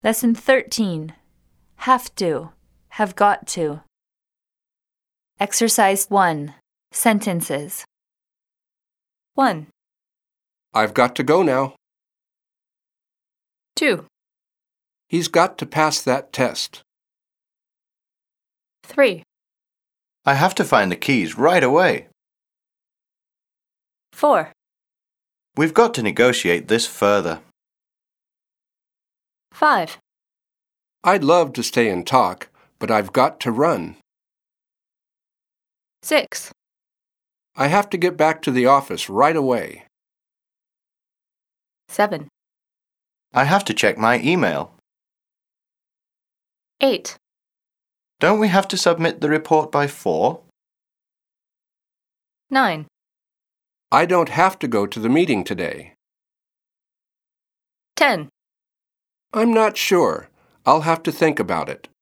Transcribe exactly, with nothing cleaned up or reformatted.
Lesson thirteen. Have to, have got to. Exercise one. Sentences. one, I've got to go now. two, He's got to pass that test. three, I have to find the keys right away. four, We've got to negotiate this further. five, I'd love to stay and talk, but I've got to run. six, I have to get back to the office right away. seven, I have to check my email. eight, Don't we have to submit the report by four? nine, I don't have to go to the meeting today. ten. I'm not sure. I'll have to think about it.